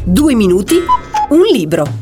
2 minuti, un libro.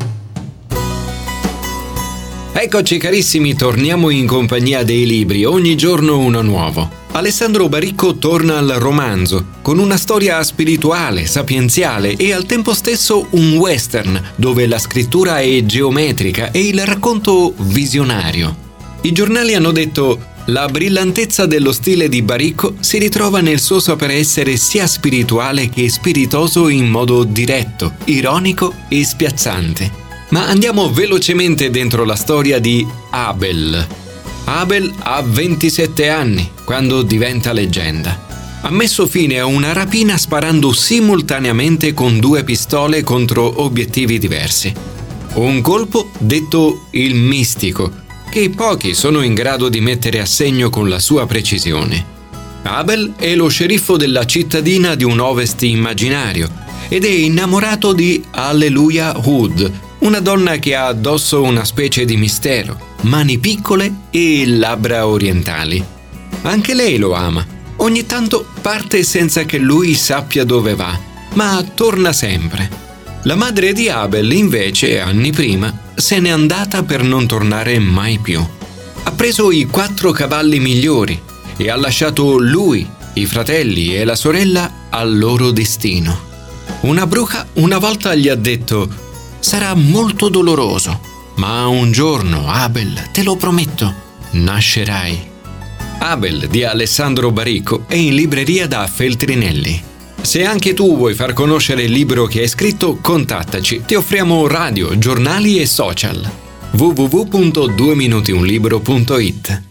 Eccoci carissimi, torniamo in compagnia dei libri, ogni giorno uno nuovo. Alessandro Baricco torna al romanzo, con una storia spirituale, sapienziale e al tempo stesso un western, dove la scrittura è geometrica e il racconto visionario. I giornali hanno detto: la brillantezza dello stile di Baricco si ritrova nel suo saper essere sia spirituale che spiritoso in modo diretto, ironico e spiazzante. Ma andiamo velocemente dentro la storia di Abel. Abel ha 27 anni quando diventa leggenda. Ha messo fine a una rapina sparando simultaneamente con 2 pistole contro obiettivi diversi. Un colpo detto il mistico, che pochi sono in grado di mettere a segno con la sua precisione. Abel è lo sceriffo della cittadina di un ovest immaginario ed è innamorato di Alleluia Hood, una donna che ha addosso una specie di mistero, mani piccole e labbra orientali. Anche lei lo ama. Ogni tanto parte senza che lui sappia dove va, ma torna sempre. La madre di Abel, invece, anni prima, se n'è andata per non tornare mai più. Ha preso i 4 cavalli migliori e ha lasciato lui, i fratelli e la sorella al loro destino. Una bruca una volta gli ha detto: sarà molto doloroso, ma un giorno, Abel, te lo prometto, nascerai. Abel di Alessandro Baricco è in libreria da Feltrinelli. Se anche tu vuoi far conoscere il libro che hai scritto, contattaci. Ti offriamo radio, giornali e social. www.dueminutiunlibro.it